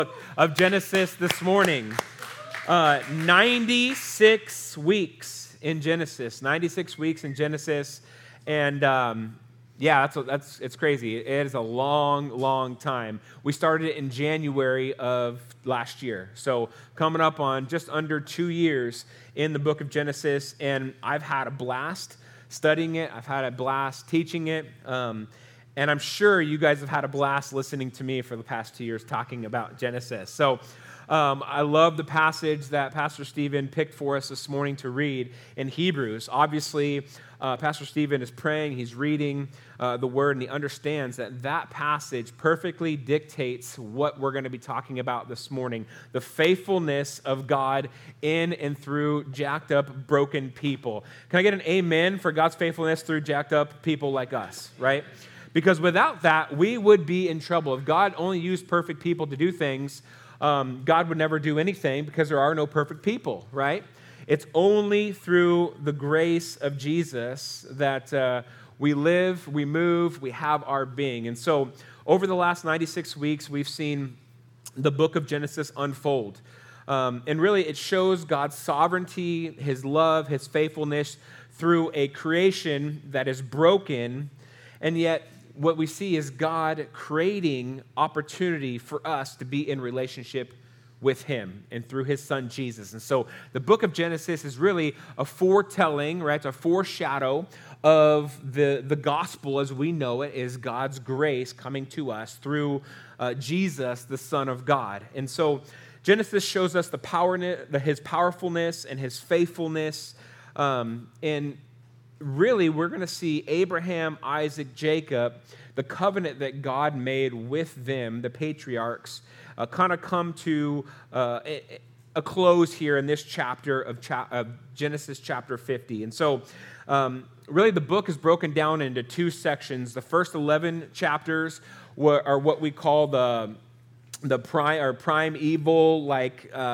Of Genesis this morning. 96 weeks in Genesis. 96 weeks in Genesis. And it's crazy. It is a long time. We started it in January of last year. So coming up on just under 2 years in the book of Genesis. And I've had a blast studying it. I've had a blast teaching it. And I'm sure you guys have had a blast listening to me for the past 2 years talking about Genesis. So I love the passage that Pastor Stephen picked for us this morning to read in Hebrews. Obviously, Pastor Stephen is praying, he's reading the Word, and he understands that passage perfectly dictates what we're going to be talking about this morning. The faithfulness of God in and through jacked up, broken people. Can I get an amen for God's faithfulness through jacked up people like us, right? Because without that, we would be in trouble. If God only used perfect people to do things, God would never do anything because there are no perfect people, right? It's only through the grace of Jesus that we live, we move, we have our being. And so over the last 96 weeks, we've seen the book of Genesis unfold. And really, it shows God's sovereignty, His love, His faithfulness through a creation that is broken, and yet what we see is God creating opportunity for us to be in relationship with Him and through His Son, Jesus. And so the book of Genesis is really a foretelling, right? It's a foreshadow of the gospel as we know it, is God's grace coming to us through Jesus, the Son of God. And so Genesis shows us His powerfulness and His faithfulness, and really, we're going to see Abraham, Isaac, Jacob, the covenant that God made with them, the patriarchs, kind of come to a close here in this chapter of Genesis chapter 50. And so, really, the book is broken down into two sections. The first 11 chapters are what we call the primeval,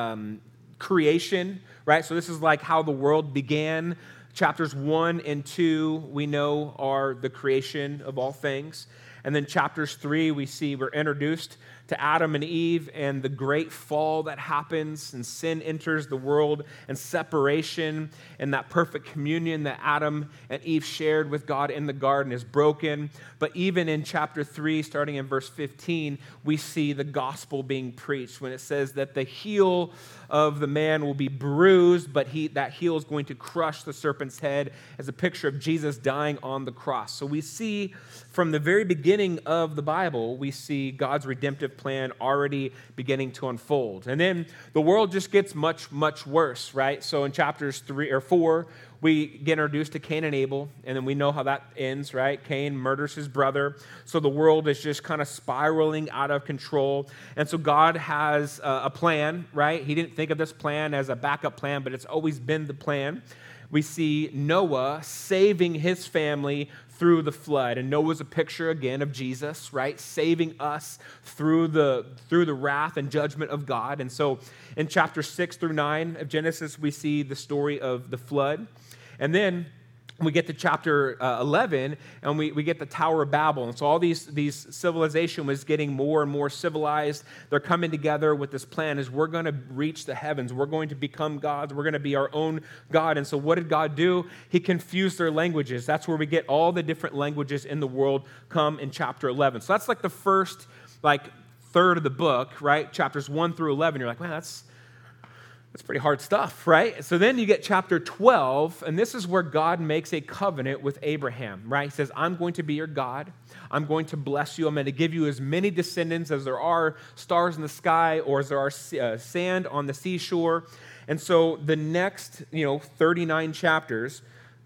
creation, right? So this is like how the world began. Chapters 1 and 2, we know, are the creation of all things. And then chapters 3, we're introduced to Adam and Eve and the great fall that happens, and sin enters the world, and separation, and that perfect communion that Adam and Eve shared with God in the garden is broken. But even in chapter 3, starting in verse 15, we see the gospel being preached when it says that the heel of the man will be bruised, but that heel is going to crush the serpent's head, as a picture of Jesus dying on the cross. So we see from the very beginning of the Bible, we see God's redemptive plan already beginning to unfold. And then the world just gets much, much worse, right? So in chapters 3 or 4, we get introduced to Cain and Abel, and then we know how that ends, right? Cain murders his brother. So the world is just kind of spiraling out of control. And so God has a plan, right? He didn't think of this plan as a backup plan, but it's always been the plan. We see Noah saving his family through the flood. And Noah's a picture, again, of Jesus, right? Saving us through the wrath and judgment of God. And so in chapter 6 through 9 of Genesis, we see the story of the flood. And then we get to chapter 11, and we get the Tower of Babel. And so all these civilization was getting more and more civilized. They're coming together with this plan is we're going to reach the heavens. We're going to become gods. We're going to be our own God. And so what did God do? He confused their languages. That's where we get all the different languages in the world come in chapter 11. So that's like the first third of the book, right? Chapters 1 through 11. You're like, man, that's pretty hard stuff, right? So then you get chapter 12, and this is where God makes a covenant with Abraham, right? He says, I'm going to be your God. I'm going to bless you. I'm going to give you as many descendants as there are stars in the sky or as there are sand on the seashore. And so the next, 39 chapters,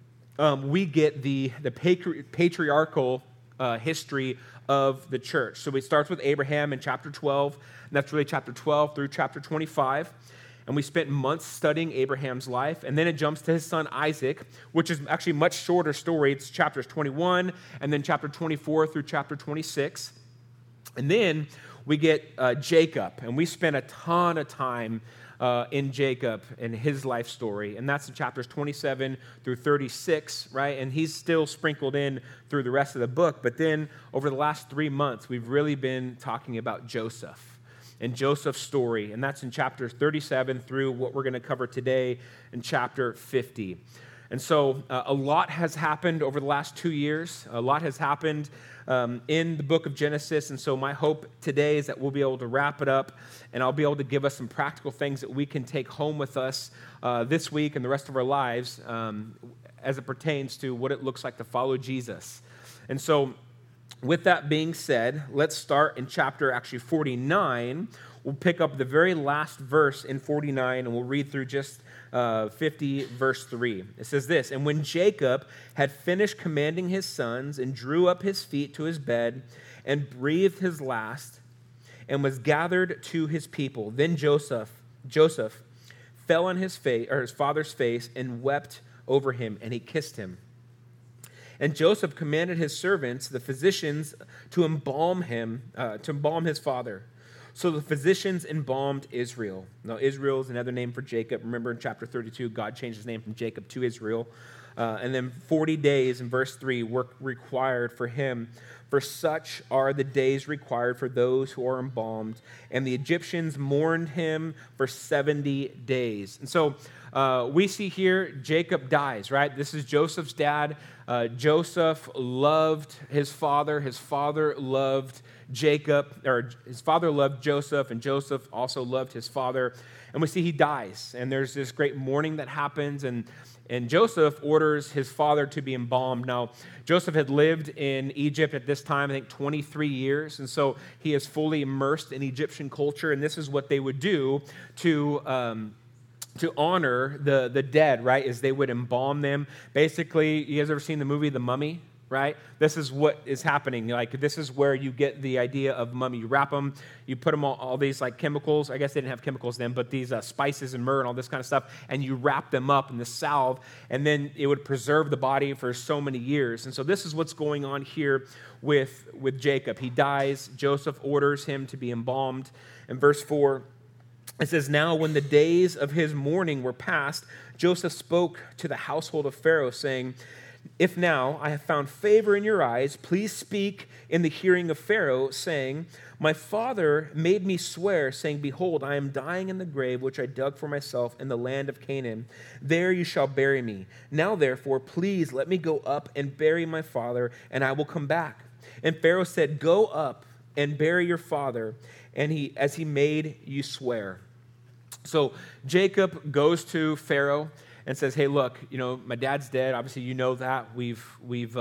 we get the patriarchal history of the church. So it starts with Abraham in chapter 12, and that's really chapter 12 through chapter 25. And we spent months studying Abraham's life. And then it jumps to his son Isaac, which is actually a much shorter story. It's chapters 21, and then chapter 24 through chapter 26. And then we get Jacob. And we spent a ton of time in Jacob and his life story. And that's in chapters 27 through 36, right? And he's still sprinkled in through the rest of the book. But then over the last 3 months, we've really been talking about Joseph. and Joseph's story. And that's in chapter 37 through what we're going to cover today in chapter 50. And so a lot has happened over the last 2 years. A lot has happened in the book of Genesis. And so my hope today is that we'll be able to wrap it up, and I'll be able to give us some practical things that we can take home with us this week and the rest of our lives as it pertains to what it looks like to follow Jesus. And so with that being said, let's start in chapter 49. We'll pick up the very last verse in 49, and we'll read through just 50, verse 3. It says this, "And when Jacob had finished commanding his sons and drew up his feet to his bed and breathed his last and was gathered to his people, then Joseph fell on his face, or his father's face, and wept over him, and he kissed him. And Joseph commanded his servants, the physicians, to embalm his father. So the physicians embalmed Israel." Now, Israel is another name for Jacob. Remember in chapter 32, God changed his name from Jacob to Israel. And then 40 days in verse 3 were required for him. "For such are the days required for those who are embalmed. And the Egyptians mourned him for 70 days. And so we see here Jacob dies, right? This is Joseph's dad. Joseph loved his father. His father loved Jacob, or his father loved Joseph, and Joseph also loved his father. And we see he dies, and there's this great mourning that happens, and Joseph orders his father to be embalmed. Now, Joseph had lived in Egypt at this time, I think 23 years, and so he is fully immersed in Egyptian culture, and this is what they would do to honor the dead, right, is they would embalm them. Basically, you guys ever seen the movie The Mummy, right? This is what is happening. Like, this is where you get the idea of mummy. You wrap them, you put them all these like chemicals. I guess they didn't have chemicals then, but these spices and myrrh and all this kind of stuff, and you wrap them up in the salve, and then it would preserve the body for so many years. And so this is what's going on here with Jacob. He dies. Joseph orders him to be embalmed. In verse 4, it says, "Now when the days of his mourning were past, Joseph spoke to the household of Pharaoh, saying, 'If now I have found favor in your eyes, please speak in the hearing of Pharaoh, saying, My father made me swear, saying, Behold, I am dying in the grave which I dug for myself in the land of Canaan. There you shall bury me. Now therefore, please let me go up and bury my father, and I will come back.' And Pharaoh said, 'Go up and bury your father, and as he made you swear.'" So Jacob goes to Pharaoh and says, "Hey, look, my dad's dead. Obviously, you know that. We've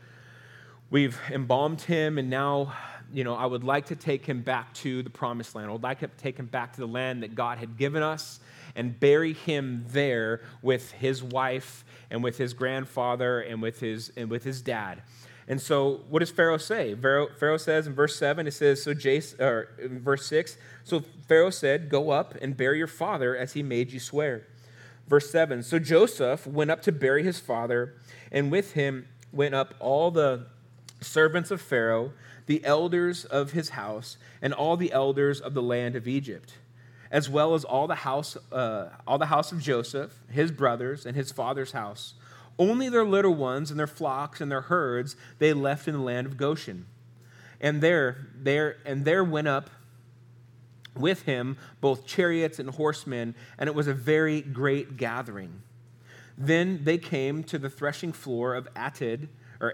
embalmed him, and now, I would like to take him back to the promised land. I would like to take him back to the land that God had given us and bury him there with his wife and with his grandfather and with his dad." And so what does Pharaoh say? Pharaoh says in verse 7, it says, in verse 6, "So Pharaoh said, 'Go up and bury your father as he made you swear.'" Verse 7, "So Joseph went up to bury his father, and with him went up all the servants of Pharaoh, the elders of his house, and all the elders of the land of Egypt, as well as all the house of Joseph, his brothers, and his father's house. Only their little ones and their flocks and their herds they left in the land of Goshen. And there went up with him both chariots and horsemen, and it was a very great gathering. Then they came to the threshing floor of Atad,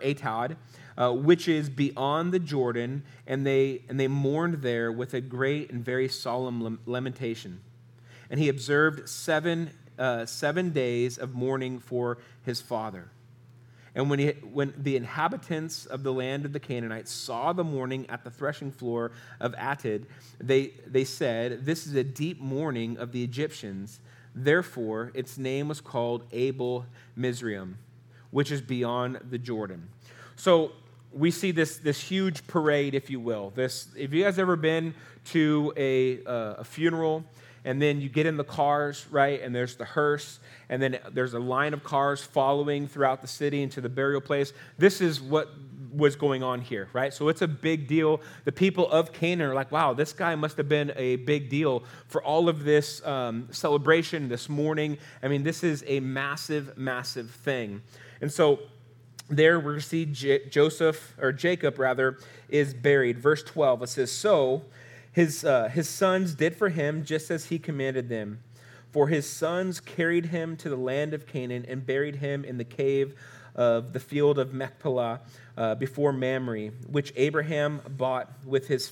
which is beyond the Jordan, and they mourned there with a great and very solemn lamentation. And he observed 7 days of mourning for his father. And when the inhabitants of the land of the Canaanites saw the mourning at the threshing floor of Atad, they said, 'This is a deep mourning of the Egyptians.' Therefore, its name was called Abel Mizraim, which is beyond the Jordan." So we see this huge parade, if you will. If you guys ever been to a funeral, and then you get in the cars, right, and there's the hearse, and then there's a line of cars following throughout the city into the burial place. This is what was going on here, right? So it's a big deal. The people of Canaan are like, wow, this guy must have been a big deal for all of this celebration, this mourning. I mean, this is a massive, massive thing. And so there we see Jacob is buried. Verse 12, it says, "So His sons did for him just as he commanded them. For his sons carried him to the land of Canaan and buried him in the cave of the field of Machpelah before Mamre, which Abraham bought with the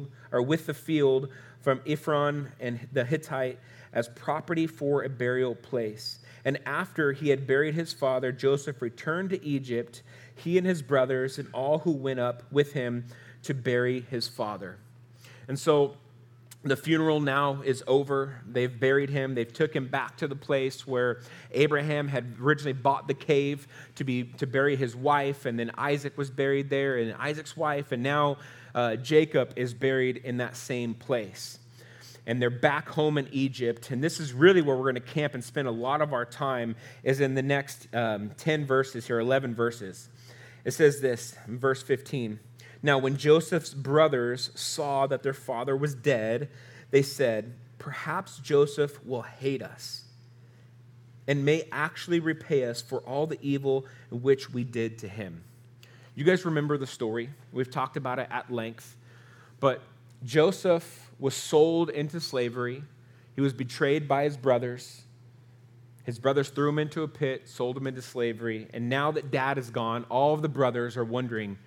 field from Ephron and the Hittite as property for a burial place. And after he had buried his father, Joseph returned to Egypt, he and his brothers and all who went up with him to bury his father. And so the funeral now is over. They've buried him. They've took him back to the place where Abraham had originally bought the cave to bury his wife, and then Isaac was buried there, and Isaac's wife, and now Jacob is buried in that same place. And they're back home in Egypt, and this is really where we're going to camp and spend a lot of our time, is in the next 10 verses here, 11 verses. It says this in verse 15. Now, when Joseph's brothers saw that their father was dead, they said, "Perhaps Joseph will hate us and may actually repay us for all the evil which we did to him." You guys remember the story. We've talked about it at length. But Joseph was sold into slavery. He was betrayed by his brothers. His brothers threw him into a pit, sold him into slavery. And now that dad is gone, all of the brothers are wondering,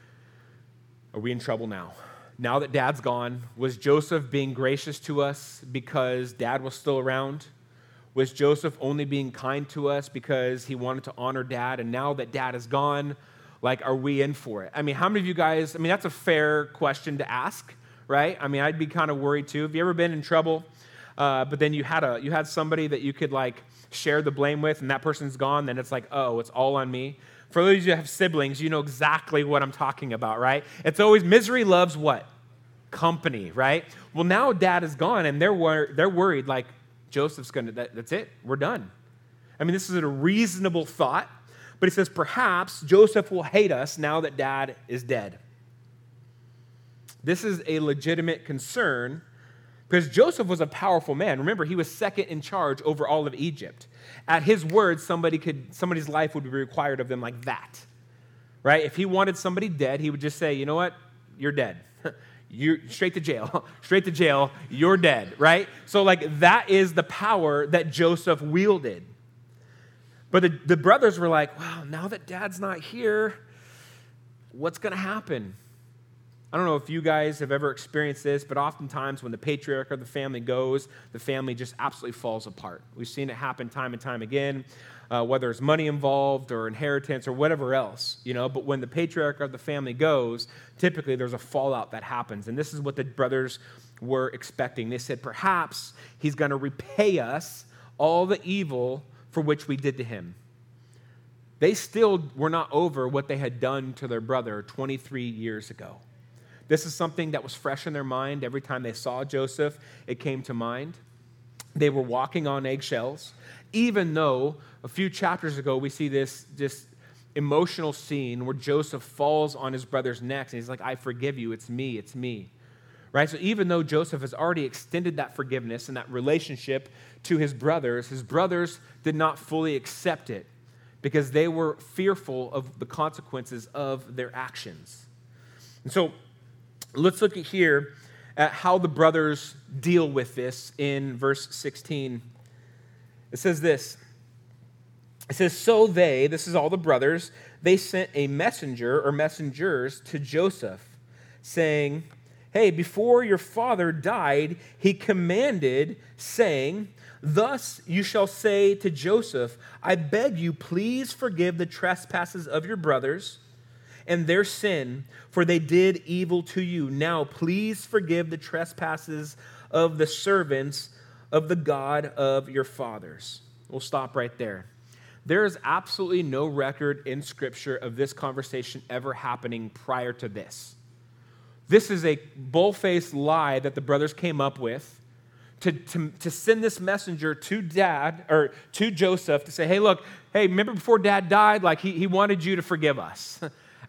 are we in trouble now? Now that dad's gone, was Joseph being gracious to us because dad was still around? Was Joseph only being kind to us because he wanted to honor dad? And now that dad is gone, like, are we in for it? I mean, how many of you guys, that's a fair question to ask, right? I'd be kind of worried too. Have you ever been in trouble, but then you had somebody that you could like share the blame with, and that person's gone, then it's like, oh, it's all on me. For those of you who have siblings, you know exactly what I'm talking about, right? It's always misery loves what? Company, right? Well, now dad is gone, and they're worried, like, Joseph's that's it, we're done. This is a reasonable thought, but he says, perhaps Joseph will hate us now that dad is dead. This is a legitimate concern because Joseph was a powerful man. Remember, he was second in charge over all of Egypt. At his word, somebody's life would be required of them like that, right? If he wanted somebody dead, he would just say, you know what? You're dead. You're straight to jail. Straight to jail. You're dead, right? So like that is the power that Joseph wielded. But the brothers were like, wow, now that dad's not here, what's going to happen? I don't know if you guys have ever experienced this, but oftentimes when the patriarch of the family goes, the family just absolutely falls apart. We've seen it happen time and time again, whether it's money involved or inheritance or whatever else, But when the patriarch of the family goes, typically there's a fallout that happens. And this is what the brothers were expecting. They said, perhaps he's going to repay us all the evil for which we did to him. They still were not over what they had done to their brother 23 years ago. This is something that was fresh in their mind. Every time they saw Joseph, it came to mind. They were walking on eggshells, even though a few chapters ago we see this emotional scene where Joseph falls on his brother's neck and he's like, I forgive you, it's me. Right? So even though Joseph has already extended that forgiveness and that relationship to his brothers did not fully accept it because they were fearful of the consequences of their actions. And so let's look at how the brothers deal with this in verse 16. It says this. It says, so this is all the brothers, they sent a messenger or messengers to Joseph saying, hey, before your father died, he commanded, saying, thus you shall say to Joseph, I beg you, please forgive the trespasses of your brothers and their sin, for they did evil to you. Now, please forgive the trespasses of the servants of the God of your fathers. We'll stop right there. There is absolutely no record in Scripture of this conversation ever happening prior to this. This is a bull-faced lie that the brothers came up with to send this messenger to dad or to Joseph to say, hey, look, remember before dad died, like he wanted you to forgive us.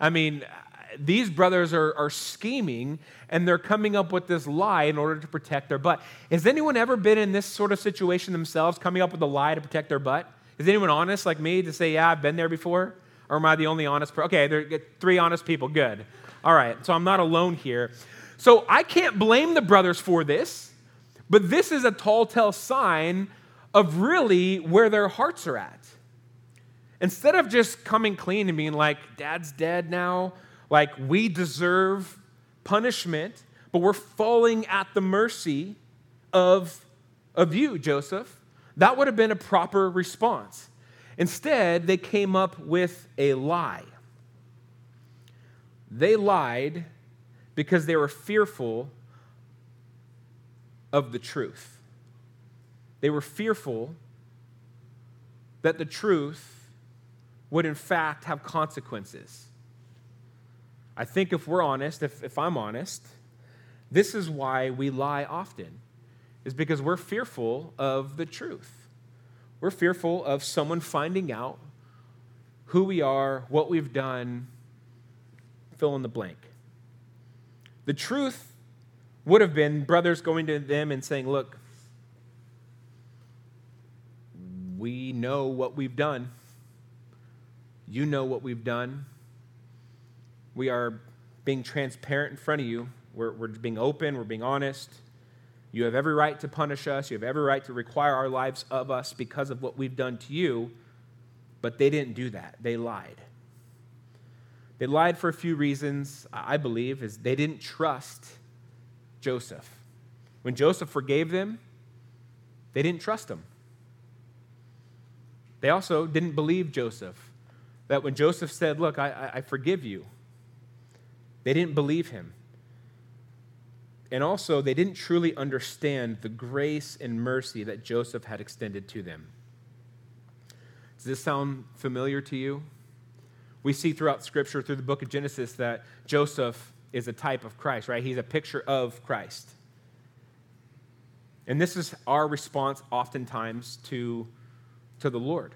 These brothers are scheming, and they're coming up with this lie in order to protect their butt. Has anyone ever been in this sort of situation themselves, coming up with a lie to protect their butt? Is anyone honest like me to say, yeah, I've been there before? Or am I the only honest person? Okay, there are 3 honest people, good. All right, so I'm not alone here. So I can't blame the brothers for this, but this is a telltale sign of really where their hearts are at. Instead of just coming clean and being like, Dad's dead now, like we deserve punishment, but we're falling at the mercy of you, Joseph. That would have been a proper response. Instead, they came up with a lie. They lied because they were fearful of the truth. They were fearful that the truth would in fact have consequences. I think if we're honest, if I'm honest, this is why we lie often, is because we're fearful of the truth. We're fearful of someone finding out who we are, what we've done, fill in the blank. The truth would have been brothers going to them and saying, look, we know what we've done. You know what we've done. We are being transparent in front of you. We're being open. We're being honest. You have every right to punish us. You have every right to require our lives of us because of what we've done to you. But they didn't do that. They lied. They lied for a few reasons, I believe, is they didn't trust Joseph. When Joseph forgave them, they didn't trust him. They also didn't believe Joseph. That when Joseph said, look, I forgive you, they didn't believe him. And also, they didn't truly understand the grace and mercy that Joseph had extended to them. Does this sound familiar to you? We see throughout Scripture, through the book of Genesis, that Joseph is a type of Christ, right? He's a picture of Christ. And this is our response oftentimes to the Lord.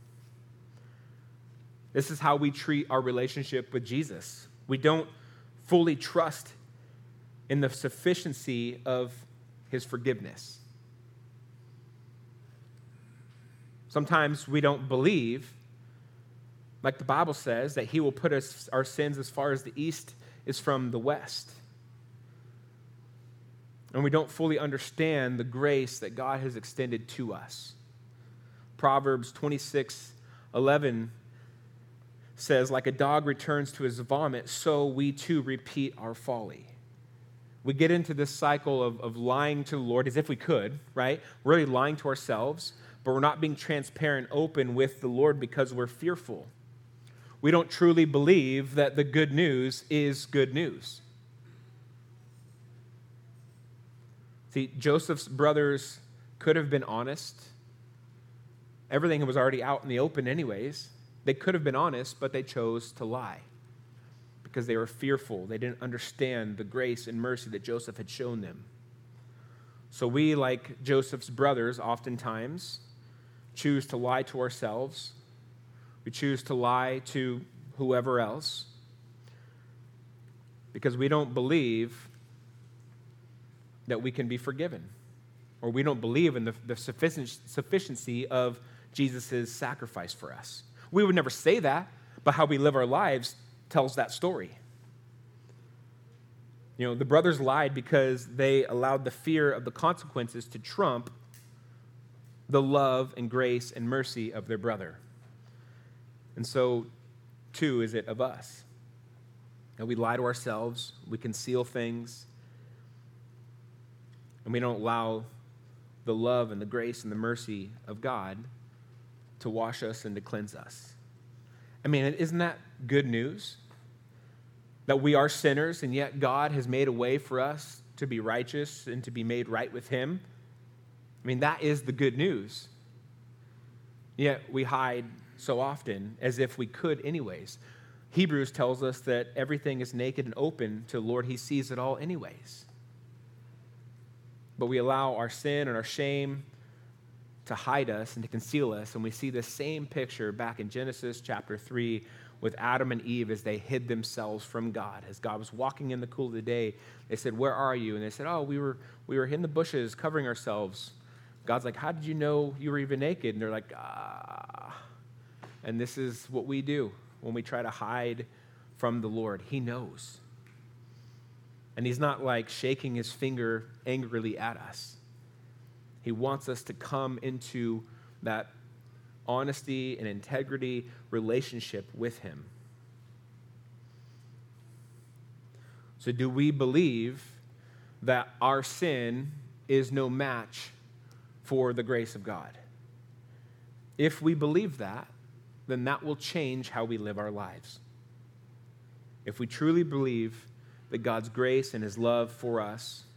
This is how we treat our relationship with Jesus. We don't fully trust in the sufficiency of his forgiveness. Sometimes we don't believe, like the Bible says, that he will put our sins as far as the east is from the west. And we don't fully understand the grace that God has extended to us. Proverbs 26:11 says, like a dog returns to his vomit, so we too repeat our folly. We get into this cycle of lying to the Lord as if we could, right? Really lying to ourselves, but we're not being transparent, open with the Lord because we're fearful. We don't truly believe that the good news is good news. See, Joseph's brothers could have been honest. Everything was already out in the open anyways. They could have been honest, but they chose to lie because they were fearful. They didn't understand the grace and mercy that Joseph had shown them. So we, like Joseph's brothers, oftentimes choose to lie to ourselves. We choose to lie to whoever else because we don't believe that we can be forgiven, or we don't believe in the sufficiency of Jesus' sacrifice for us. We would never say that, but how we live our lives tells that story. You know, the brothers lied because they allowed the fear of the consequences to trump the love and grace and mercy of their brother. And so, too, is it of us. And we lie to ourselves, we conceal things, and we don't allow the love and the grace and the mercy of God to wash us and to cleanse us. I mean, isn't that good news? That we are sinners, and yet God has made a way for us to be righteous and to be made right with him. I mean, that is the good news. Yet we hide so often as if we could anyways. Hebrews tells us that everything is naked and open to the Lord. He sees it all anyways. But we allow our sin and our shame to hide us and to conceal us. And we see the same picture back in Genesis chapter 3 with Adam and Eve as they hid themselves from God. As God was walking in the cool of the day, they said, "Where are you?" And they said, "Oh, we were in the bushes covering ourselves." God's like, "How did you know you were even naked?" And they're like, "Ah." And this is what we do when we try to hide from the Lord. He knows. And he's not like shaking his finger angrily at us. He wants us to come into that honesty and integrity relationship with him. So do we believe that our sin is no match for the grace of God? If we believe that, then that will change how we live our lives. If we truly believe that God's grace and his love for us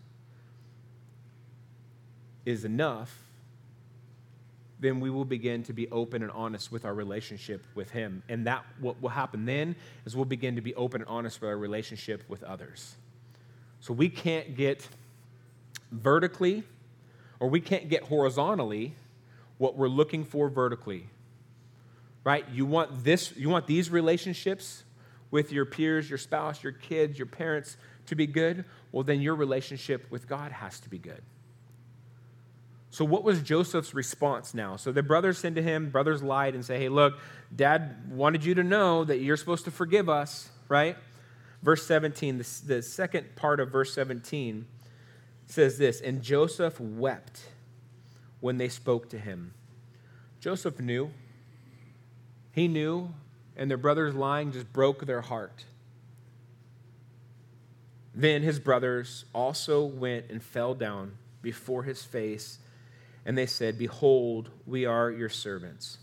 is enough, then we will begin to be open and honest with our relationship with him. And that what will happen then is we'll begin to be open and honest with our relationship with others. So we can't get vertically or we can't get horizontally what we're looking for vertically. Right? You want these relationships with your peers, your spouse, your kids, your parents to be good? Well, then your relationship with God has to be good. So what was Joseph's response now? So the brothers send to him, brothers lied and say, hey, look, Dad wanted you to know that you're supposed to forgive us, right? Verse 17, the second part of verse 17 says this, and Joseph wept when they spoke to him. Joseph knew. He knew, and their brothers lying just broke their heart. Then his brothers also went and fell down before his face, and they said, behold, we are your servants.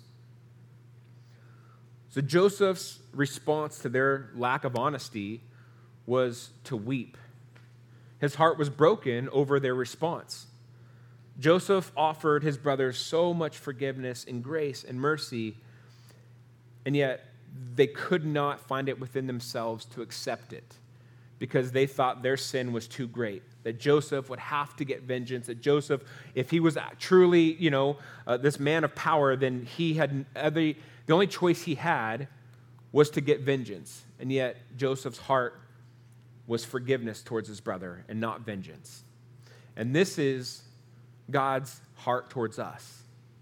So Joseph's response to their lack of honesty was to weep. His heart was broken over their response. Joseph offered his brothers so much forgiveness and grace and mercy, and yet they could not find it within themselves to accept it because they thought their sin was too great, that Joseph would have to get vengeance, that Joseph, if he was truly, this man of power, then he had the only choice he had was to get vengeance. And yet Joseph's heart was forgiveness towards his brother and not vengeance. And this is God's heart towards us,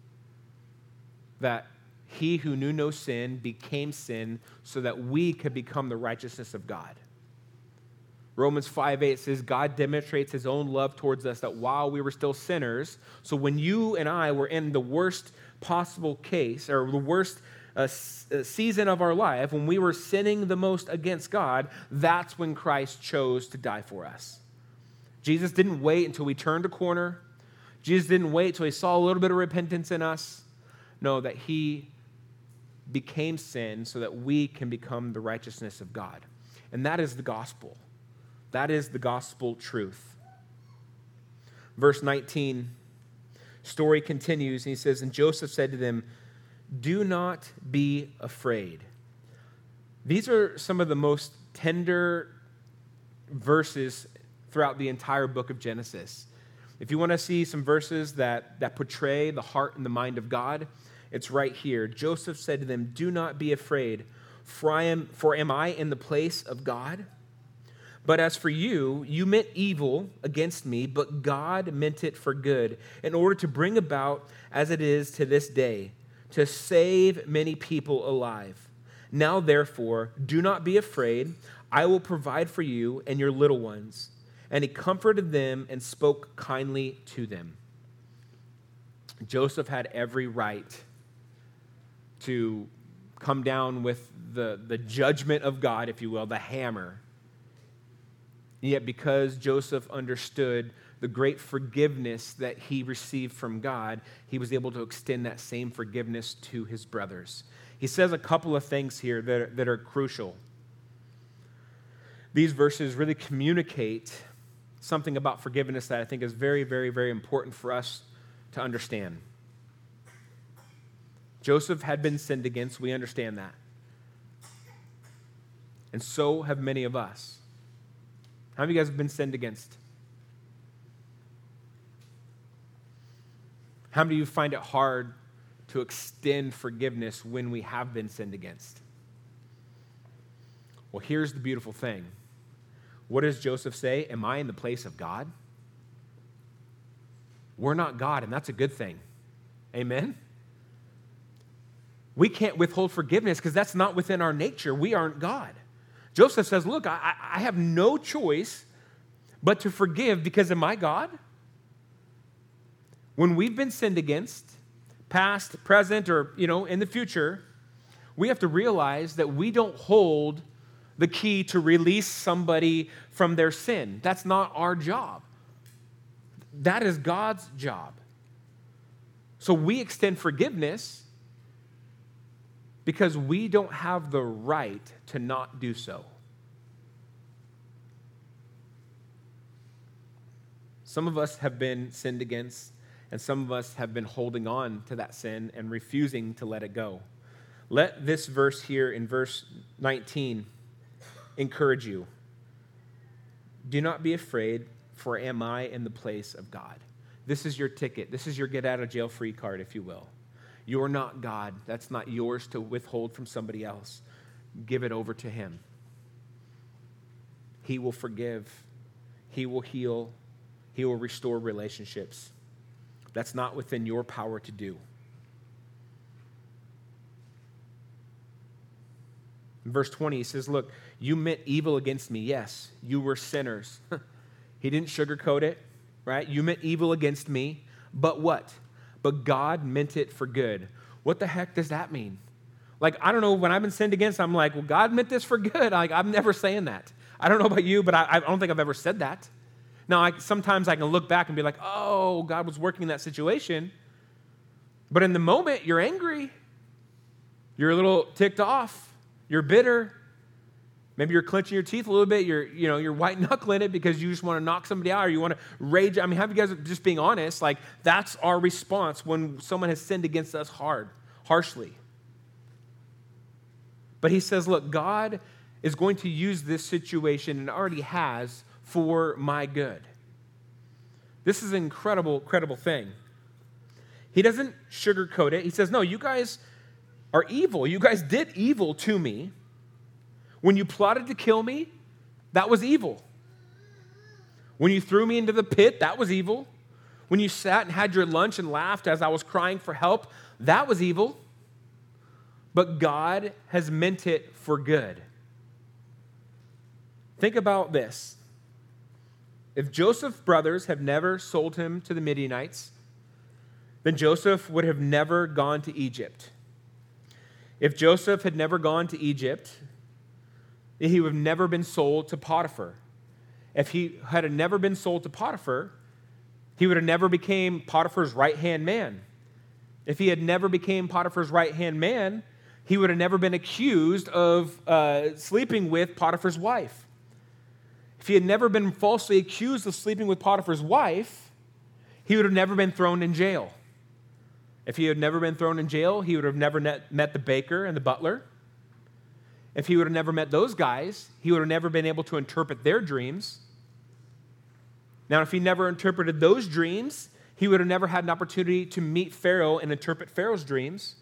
that he who knew no sin became sin so that we could become the righteousness of God. Romans 5:8 says, God demonstrates his own love towards us that while we were still sinners, so when you and I were in the worst possible case, or the worst season of our life, when we were sinning the most against God, that's when Christ chose to die for us. Jesus didn't wait until we turned a corner. Jesus didn't wait until he saw a little bit of repentance in us. No, that he became sin so that we can become the righteousness of God. And that is the gospel. That is the gospel truth. Verse 19, story continues, and he says, and Joseph said to them, do not be afraid. These are some of the most tender verses throughout the entire book of Genesis. If you want to see some verses that portray the heart and the mind of God, it's right here. Joseph said to them, do not be afraid, for am I in the place of God? But as for you, you meant evil against me, but God meant it for good, in order to bring about, as it is to this day, to save many people alive. Now, therefore, do not be afraid. I will provide for you and your little ones. And he comforted them and spoke kindly to them. Joseph had every right to come down with the judgment of God, if you will, the hammer. Yet because Joseph understood the great forgiveness that he received from God, he was able to extend that same forgiveness to his brothers. He says a couple of things here that are crucial. These verses really communicate something about forgiveness that I think is very, very, very important for us to understand. Joseph had been sinned against. We understand that. And so have many of us. How many of you guys have been sinned against? How many of you find it hard to extend forgiveness when we have been sinned against? Well, here's the beautiful thing. What does Joseph say? Am I in the place of God? We're not God, and that's a good thing. Amen? We can't withhold forgiveness because that's not within our nature. We aren't God. Joseph says, look, I have no choice but to forgive because of my God? When we've been sinned against, past, present, or, in the future, we have to realize that we don't hold the key to release somebody from their sin. That's not our job. That is God's job. So we extend forgiveness because we don't have the right to not do so. Some of us have been sinned against, and some of us have been holding on to that sin and refusing to let it go. Let this verse here in verse 19 encourage you. Do not be afraid, for am I in the place of God? This is your ticket. This is your get out of jail free card, if you will. You're not God. That's not yours to withhold from somebody else. Give it over to him. He will forgive. He will heal. He will restore relationships. That's not within your power to do. In verse 20, he says, look, you meant evil against me. Yes, you were sinners. He didn't sugarcoat it, right? You meant evil against me, but what? But God meant it for good. What the heck does that mean? Like, I don't know, when I've been sinned against, I'm like, well, God meant this for good. Like, I'm never saying that. I don't know about you, but I don't think I've ever said that. Now, sometimes I can look back and be like, oh, God was working in that situation. But in the moment, you're angry. You're a little ticked off. You're bitter. Maybe you're clenching your teeth a little bit. You're white knuckling it because you just want to knock somebody out or you want to rage. I mean, have you guys just being honest? Like, that's our response when someone has sinned against us harshly. But he says, look, God is going to use this situation and already has for my good. This is an incredible thing. He doesn't sugarcoat it. He says, no, you guys are evil. You guys did evil to me. When you plotted to kill me, that was evil. When you threw me into the pit, that was evil. When you sat and had your lunch and laughed as I was crying for help, that was evil. But God has meant it for good. Think about this. If Joseph's brothers have never sold him to the Midianites, then Joseph would have never gone to Egypt. If Joseph had never gone to Egypt, he would have never been sold to Potiphar. If he had never been sold to Potiphar, he would have never became Potiphar's right-hand man. If he had never became Potiphar's right-hand man, he would have never been accused of sleeping with Potiphar's wife. If he had never been falsely accused of sleeping with Potiphar's wife, he would have never been thrown in jail. If he had never been thrown in jail, he would have never met the baker and the butler. If he would have never met those guys, he would have never been able to interpret their dreams. Now, if he never interpreted those dreams, he would have never had an opportunity to meet Pharaoh and interpret Pharaoh's dreams.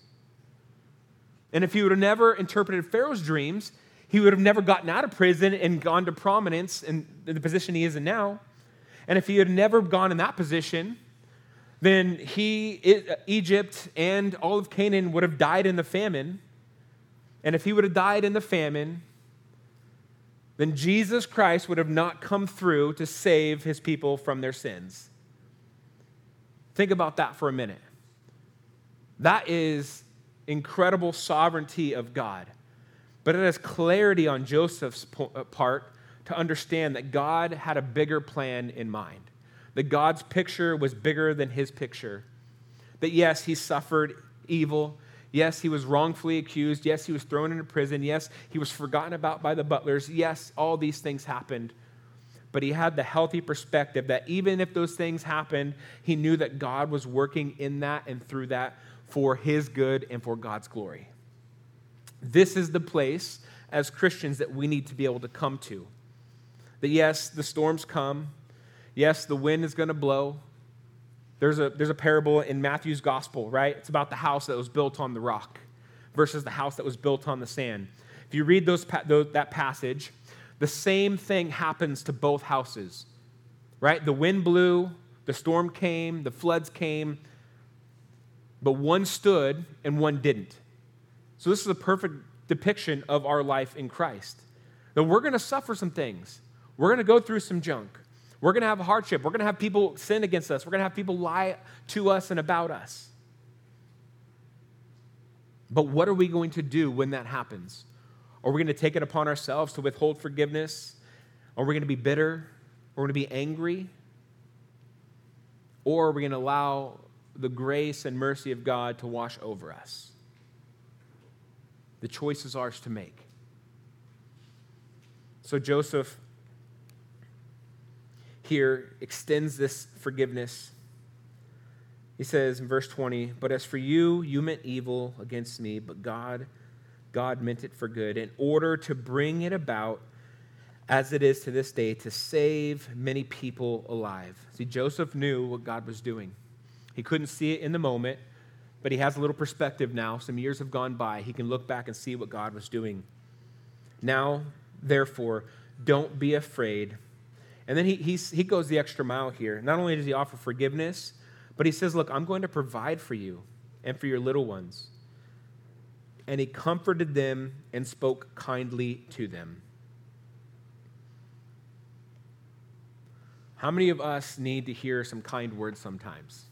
And if he would have never interpreted Pharaoh's dreams, he would have never gotten out of prison and gone to prominence in the position he is in now. And if he had never gone in that position, then Egypt and all of Canaan would have died in the famine. And if he would have died in the famine, then Jesus Christ would have not come through to save his people from their sins. Think about that for a minute. That is incredible sovereignty of God. But it has clarity on Joseph's part to understand that God had a bigger plan in mind. That God's picture was bigger than his picture. That yes, he suffered evil. Yes, he was wrongfully accused. Yes, he was thrown into prison. Yes, he was forgotten about by the butlers. Yes, all these things happened. But he had the healthy perspective that even if those things happened, he knew that God was working in that and through that for his good and for God's glory. This is the place as Christians that we need to be able to come to. That yes, the storms come. Yes, the wind is going to blow. There's a parable in Matthew's gospel, right? It's about the house that was built on the rock versus the house that was built on the sand. If you read that passage, the same thing happens to both houses, right? The wind blew, the storm came, the floods came, but one stood and one didn't. So this is a perfect depiction of our life in Christ. That we're going to suffer some things. We're going to go through some junk. We're going to have hardship. We're going to have people sin against us. We're going to have people lie to us and about us. But what are we going to do when that happens? Are we going to take it upon ourselves to withhold forgiveness? Are we going to be bitter? Are we going to be angry? Or are we going to allow the grace and mercy of God to wash over us? The choice is ours to make. So Joseph here extends this forgiveness. He says in verse 20, "But as for you, you meant evil against me, but God meant it for good, in order to bring it about as it is to this day, to save many people alive." See, Joseph knew what God was doing. He couldn't see it in the moment, but he has a little perspective now. Some years have gone by. He can look back and see what God was doing. "Now, therefore, don't be afraid." And then he goes the extra mile here. Not only does he offer forgiveness, but he says, "Look, I'm going to provide for you and for your little ones." And he comforted them and spoke kindly to them. How many of us need to hear some kind words sometimes?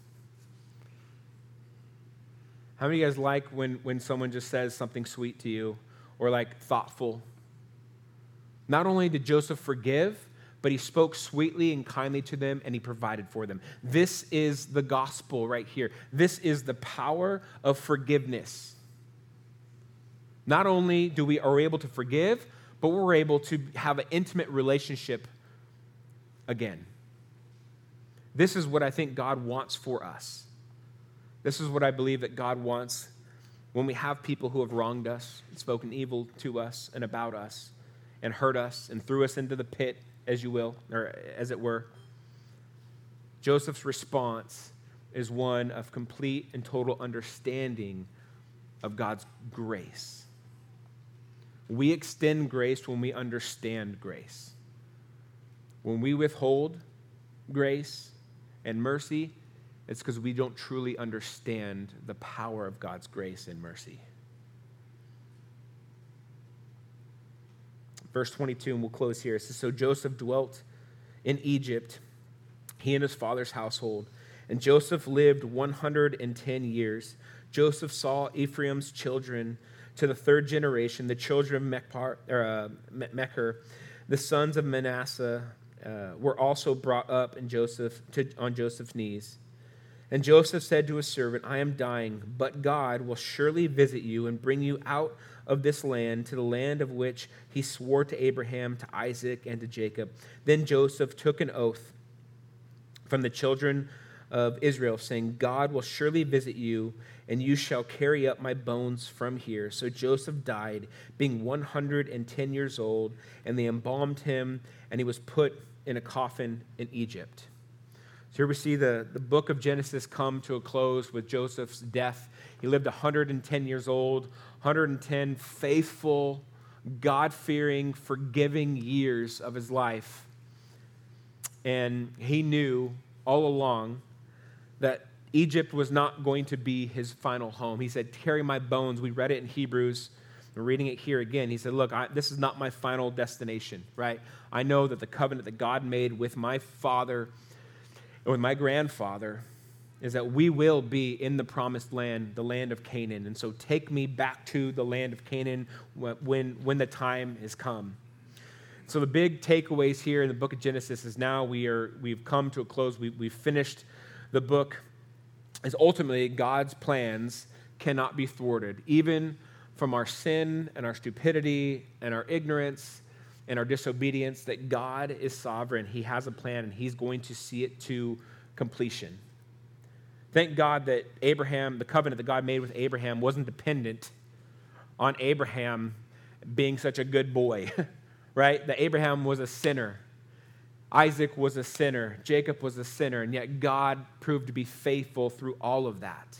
How many of you guys like when someone just says something sweet to you or like thoughtful? Not only did Joseph forgive, but he spoke sweetly and kindly to them, and he provided for them. This is the gospel right here. This is the power of forgiveness. Not only are we able to forgive, but we're able to have an intimate relationship again. This is what I think God wants for us. This is what I believe that God wants when we have people who have wronged us, spoken evil to us and about us, and hurt us and threw us into the pit, as you will, or as it were. Joseph's response is one of complete and total understanding of God's grace. We extend grace when we understand grace. When we withhold grace and mercy, it's because we don't truly understand the power of God's grace and mercy. Verse 22, and we'll close here. It says, "So Joseph dwelt in Egypt, he and his father's household. And Joseph lived 110 years. Joseph saw Ephraim's children to the third generation, the children of Mechir, the sons of Manasseh, were also brought up on Joseph's knees. And Joseph said to his servant, 'I am dying, but God will surely visit you and bring you out of this land to the land of which he swore to Abraham, to Isaac, and to Jacob.' Then Joseph took an oath from the children of Israel, saying, 'God will surely visit you, and you shall carry up my bones from here.' So Joseph died, being 110 years old, and they embalmed him, and he was put in a coffin in Egypt." So here we see the book of Genesis come to a close with Joseph's death. He lived 110 years old, 110 faithful, God-fearing, forgiving years of his life. And he knew all along that Egypt was not going to be his final home. He said, "Carry my bones." We read it in Hebrews. We're reading it here again. He said, "Look, this is not my final destination, right? I know that the covenant that God made with my father, or with my grandfather, is that we will be in the promised land, the land of Canaan. And so take me back to the land of Canaan when the time has come." So the big takeaways here in the book of Genesis is now we've come to a close. We've finished the book. Is ultimately God's plans cannot be thwarted, even from our sin and our stupidity and our ignorance and our disobedience, that God is sovereign. He has a plan, and he's going to see it to completion. Thank God that Abraham, the covenant that God made with Abraham, wasn't dependent on Abraham being such a good boy, right? That Abraham was a sinner. Isaac was a sinner. Jacob was a sinner, and yet God proved to be faithful through all of that.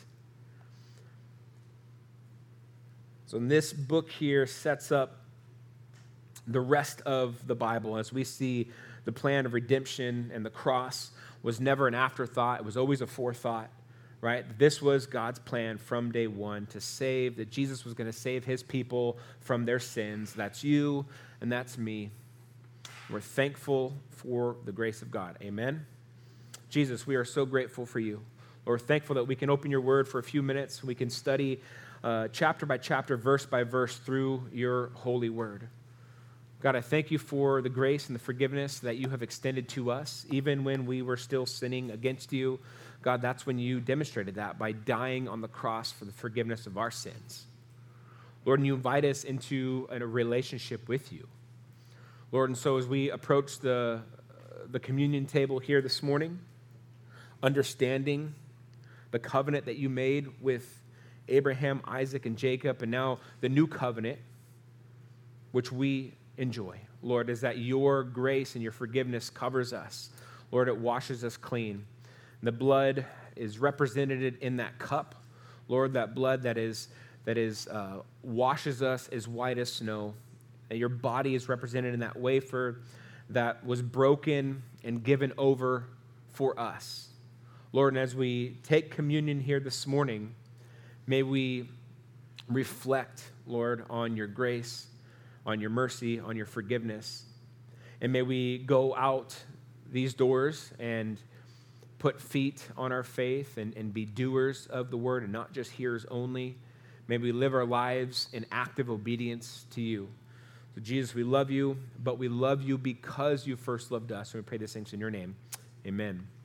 So in this book here sets up the rest of the Bible as we see the plan of redemption, and the cross was never an afterthought. It was always a forethought, right? This was God's plan from day one to save, that Jesus was going to save his people from their sins. That's you and that's me. We're thankful for the grace of God. Amen. Jesus, we are so grateful for you. Lord, we're thankful that we can open your word for a few minutes. We can study chapter by chapter, verse by verse through your holy word. God, I thank you for the grace and the forgiveness that you have extended to us, even when we were still sinning against you. God, that's when you demonstrated that by dying on the cross for the forgiveness of our sins. Lord, and you invite us into a relationship with you. Lord, and so as we approach the communion table here this morning, understanding the covenant that you made with Abraham, Isaac, and Jacob, and now the new covenant, which we enjoy, Lord, is that your grace and your forgiveness covers us. Lord, it washes us clean. And the blood is represented in that cup. Lord, that blood that washes us as white as snow. And your body is represented in that wafer that was broken and given over for us. Lord, and as we take communion here this morning, may we reflect, Lord, on your grace, on your mercy, on your forgiveness. And may we go out these doors and put feet on our faith and be doers of the word and not just hearers only. May we live our lives in active obedience to you. So Jesus, we love you, but we love you because you first loved us. And we pray these things in your name. Amen.